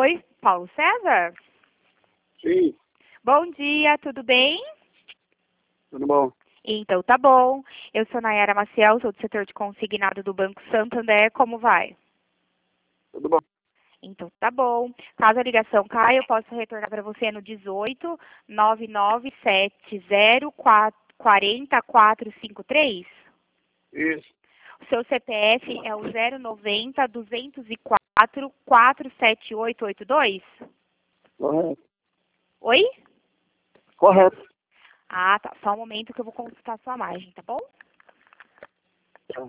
Oi, Paulo César? Sim, Bom dia, tudo bem? tudo bom? Então tá bom. Eu sou Nayara Maciel, sou do setor de consignado do Banco Santander. Como vai? Tudo bom. Então tá bom. Caso a ligação caia, eu posso retornar para você no 18 9970 40453? Isso, O seu CPF é o 090 204 47882? correto. Oi? Correto. Ah, tá. Só um momento que eu vou consultar a sua margem, tá bom? Tá.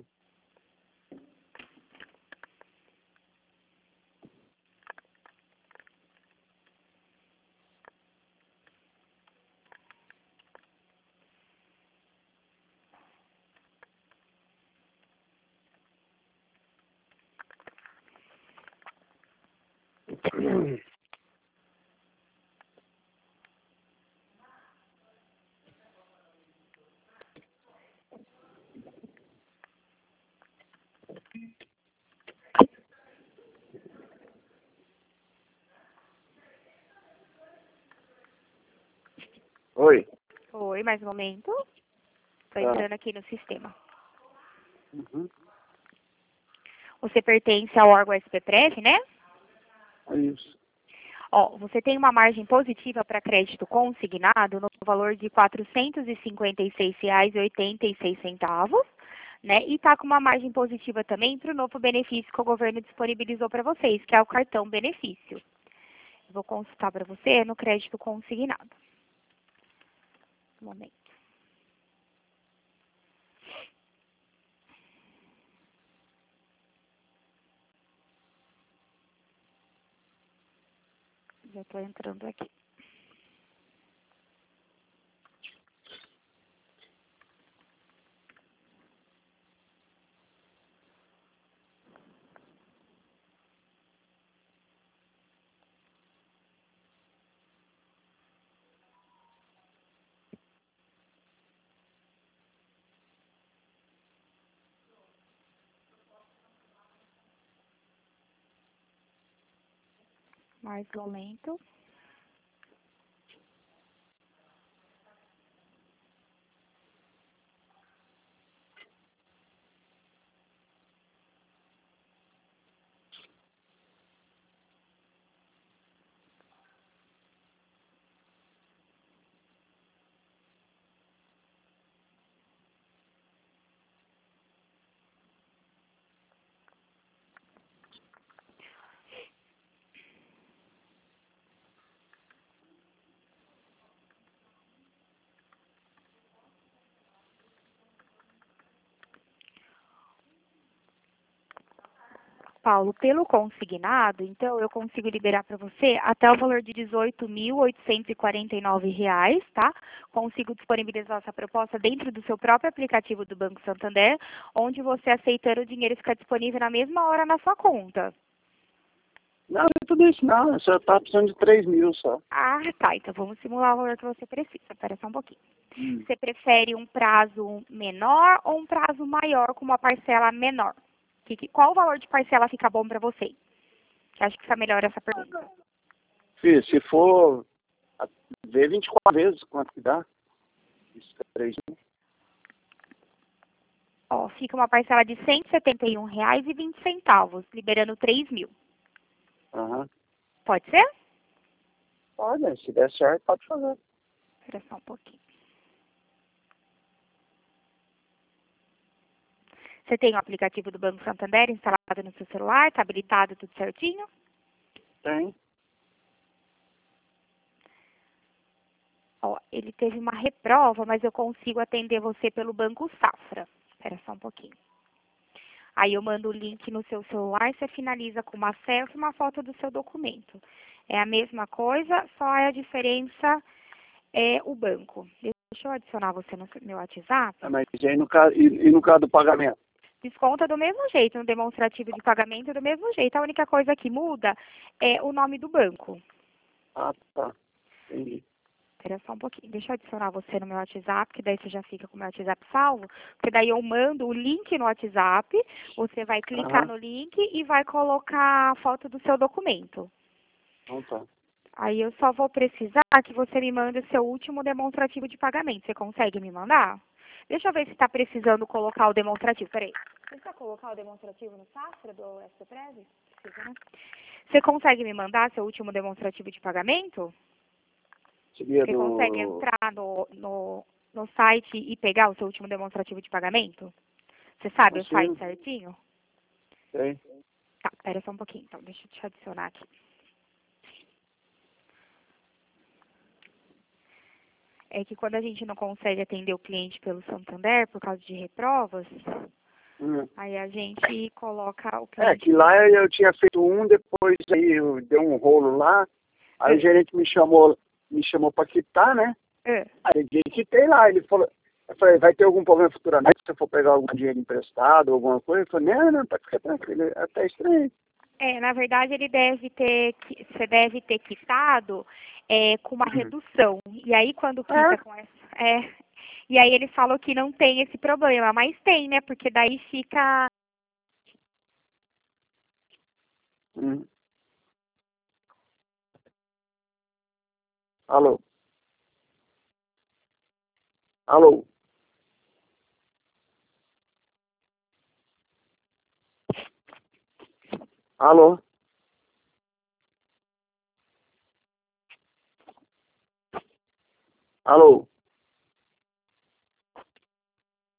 Oi. Oi, mais um momento. Estou Tá. entrando aqui no sistema. Uhum. Você pertence ao órgão SPPREV, né? É isso. Ó, você tem uma margem positiva para crédito consignado no valor de R$ 456,86, né? E está com uma margem positiva também para o novo benefício que o governo disponibilizou para vocês, que é o cartão benefício. Vou consultar para você no crédito consignado. Um momento. Já estou entrando aqui. Mais um momento. Paulo, pelo consignado, então eu consigo liberar para você até o valor de R$ 18.849, tá? Consigo disponibilizar essa proposta dentro do seu próprio aplicativo do Banco Santander, onde você aceitando o dinheiro fica disponível na mesma hora na sua conta. Não, não é tudo isso não. Eu só tava precisando de 3 mil só. Ah, tá. Então vamos simular o valor que você precisa. Espera só um pouquinho. Hum. Você prefere um prazo menor ou um prazo maior com uma parcela menor? Qual o valor de parcela fica bom para você? Eu acho que fica melhor essa pergunta. Filho, se for ver 24 vezes, quanto que dá? Isso é 3 mil. Ó, fica uma parcela de R$ 171,20, liberando 3 mil. Aham. Pode ser? Olha, se der certo, pode fazer. Espera só um pouquinho. Você tem o aplicativo do Banco Santander instalado no seu celular? Está habilitado tudo certinho? Tem. Ó, ele teve uma reprova, mas eu consigo atender você pelo Banco Safra. Espera só um pouquinho. Aí eu mando o link no seu celular, você finaliza com uma selfie e uma foto do seu documento. É a mesma coisa, só a diferença é o banco. Deixa eu adicionar você no meu WhatsApp. Ah, mas aí no caso, e no caso do pagamento? Desconta do mesmo jeito, no demonstrativo de pagamento do mesmo jeito. A única coisa que muda é o nome do banco. Ah, tá. Entendi. Espera só um pouquinho. Deixa eu adicionar você no meu WhatsApp, que daí você já fica com o meu WhatsApp salvo. Porque daí eu mando o link no WhatsApp, você vai clicar Aham. no link e vai colocar a foto do seu documento. Então tá. Aí eu só vou precisar que você me mande o seu último demonstrativo de pagamento. Você consegue me mandar? Deixa eu ver se está precisando colocar o demonstrativo. Peraí. Precisa colocar o demonstrativo no Safra do SPREV? Precisa, né? Você consegue me mandar seu último demonstrativo de pagamento? Seria Você consegue do... entrar no site e pegar o seu último demonstrativo de pagamento? Você sabe o site Consigo? certinho? Tem. Tá, pera só um pouquinho. Então, deixa eu te adicionar aqui. É que quando a gente não consegue atender o cliente pelo Santander por causa de reprovas, aí a gente coloca o É, cliente. que lá eu tinha feito um, depois aí deu um rolo lá, aí o gerente me chamou para quitar, né? Aí eu quitei lá, ele falou, eu falei, vai ter algum problema futuramente se eu for pegar algum dinheiro emprestado, alguma coisa? Ele falou, não, tá, fica tranquilo, é até estranho. Na verdade, você deve ter quitado com uma redução. E aí, quando quita com essa. E aí ele falou que não tem esse problema, mas tem, né? Porque daí fica. Alô? Alô? Alô? Alô?